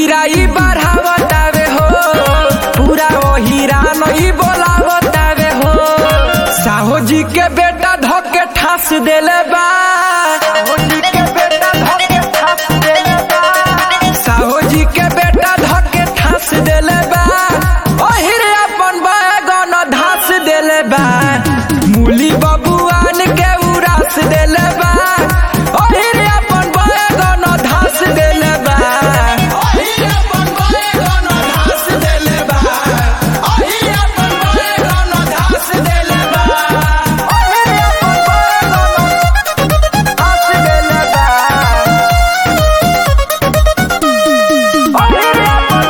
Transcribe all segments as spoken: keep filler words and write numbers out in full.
हीराई बढ़ावतावे हो पूरा ओ हीरा नहीं बोलावतावे हो। साहो जी के बेटा धोके ठास देले बा, साहो जी के बेटा धोके ठास देले बा, साहो जी के बेटा धोके ठास देले बा। ओ हीरे अपन बैगन धास देले बा, मूली बबुआन के उरास देले बा। ओ हीरे अपन बैगन धास देले बा, ओ हीरे अपन बैगन धास देले बा, ओ हीरे अपन बैगन धास देले बा, ओ हीरे अपन बैगन धास देले बा, ओ हीरे अपन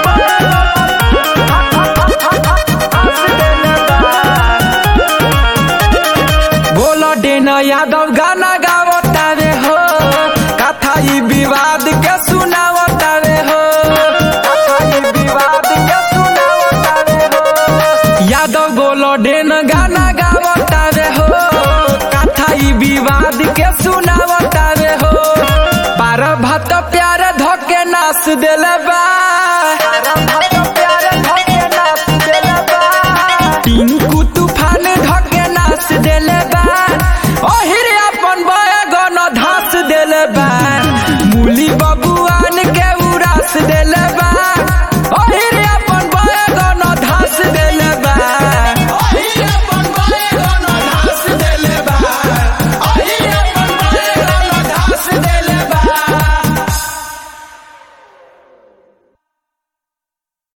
बोलो डेना यादव गाना गावतावे हो, कथा ई विवाद के सुनावतावे हो, कथा ई विवाद के सुनावतावे हो। यादव बोलो डेन गाना गावतावे हो, कथा ई विवाद के सुनावतावे हो। बारह भात प्यारे धोके नाच देले बा।